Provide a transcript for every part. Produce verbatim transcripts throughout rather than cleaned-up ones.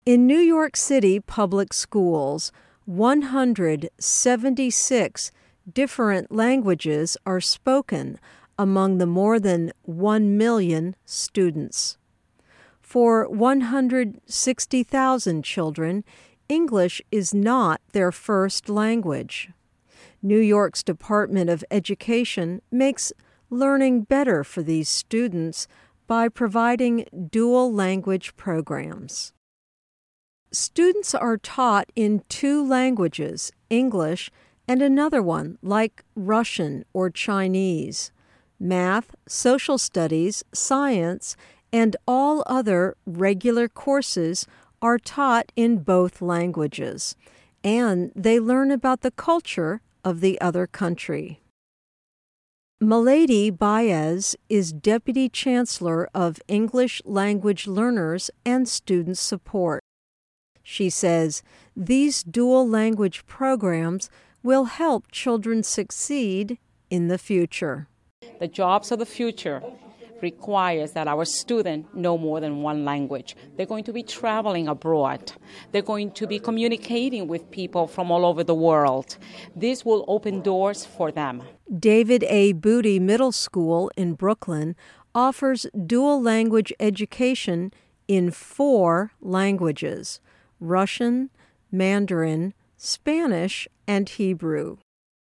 In New York City public schools, one hundred seventy-six different languages are spoken among the more than one million students. For one hundred sixty thousand children, English is not their first language. New York's Department of Education makes learning better for these students by providing dual language programs. Students are taught in two languages, English and another one like Russian or Chinese. Math, social studies, science, and all other regular courses are taught in both languages, and they learn about the culture of the other country. Milady Baez is Deputy Chancellor of English Language Learners and Student Support. She says these dual language programs will help children succeed in the future. The jobs of the future requires that our students know more than one language. They're going to be traveling abroad. They're going to be communicating with people from all over the world. This will open doors for them. David A. Booty Middle School in Brooklyn offers dual language education in four languages: Russian, Mandarin, Spanish, and Hebrew.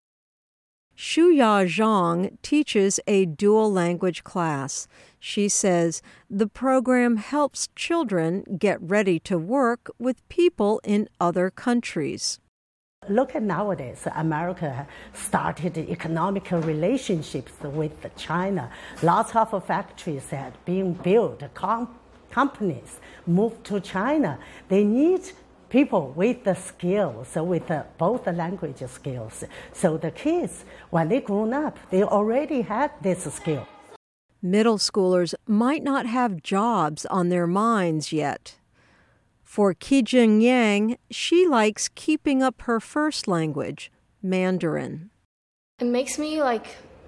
Shuya Zhang teaches a dual language class. She says the program helps children get ready to work with people in other countries. Look at nowadays, America started economic relationships with China. Lots of factories had been built, com- companies moved to China. They need people with the skills, with the, both the language skills. So the kids, when they grown up, they already had this skill. Middle schoolers might not have jobs on their minds yet. For Kijing Yang, she likes keeping up her first language, Mandarin. It makes me like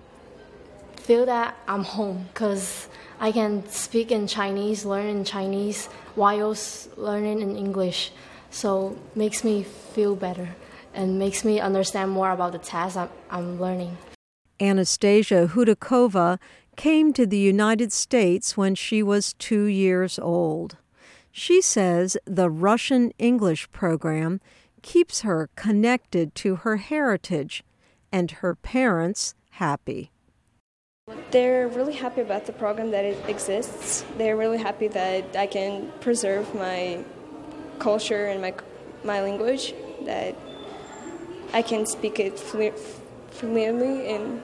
feel that I'm home because I can speak in Chinese, learn in Chinese, while learning in English. So makes me feel better and makes me understand more about the task I'm, I'm learning. Anastasia Hudakova came to the United States when she was two years old. She says the Russian English program keeps her connected to her heritage and her parents happy. They're really happy about the program that it exists. They're really happy that I can preserve my culture and my my language, that I can speak it fluently in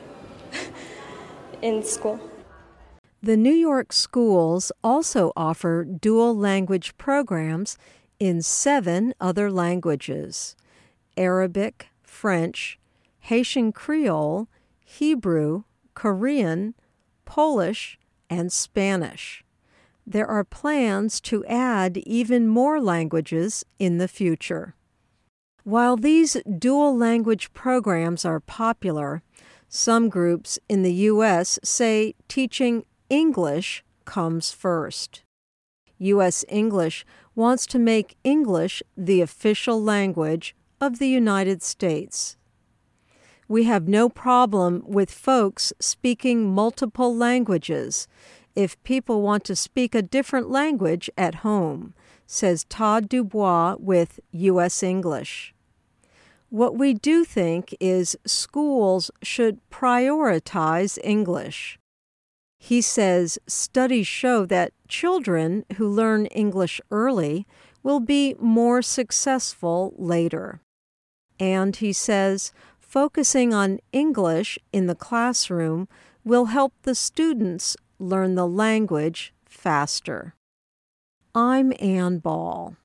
in school. The New York schools also offer dual language programs in seven other languages: Arabic, French, Haitian Creole, Hebrew, Korean, Polish, and Spanish. There are plans to add even more languages in the future. While these dual language programs are popular, some groups in the U S say teaching English comes first. U S English wants to make English the official language of the United States. We have no problem with folks speaking multiple languages if people want to speak a different language at home, says Todd Dubois with U S English. What we do think is schools should prioritize English. He says studies show that children who learn English early will be more successful later. And he says focusing on English in the classroom will help the students learn the language faster. I'm Ann Ball.